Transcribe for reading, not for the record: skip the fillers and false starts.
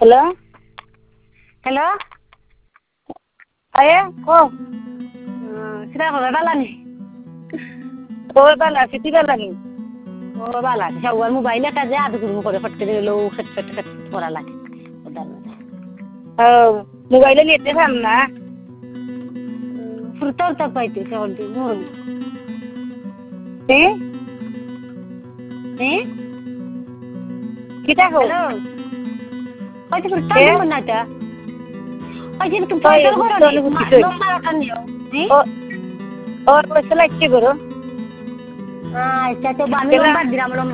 Hello? Hello? Aye, ko. Sila ko bala ni. Ko bala, kiti bala ni. O bala, sawal mobile ka ja adu ko করে ফট করে লো খট খট খট করা লাগে ওদার মধ্যে মোবাইলে নেটে থাম না ফুরতার তা পাইতে সহল দি মোর এ এ কিটা হো হ্যালো পাইতে ফুরতার নম্বর না তা পাইতে তুমি পাইতে করো নম্বর আটা নিও और पैसा लाइक के करो আচ্ছা তো বানি নম্বর দিলাম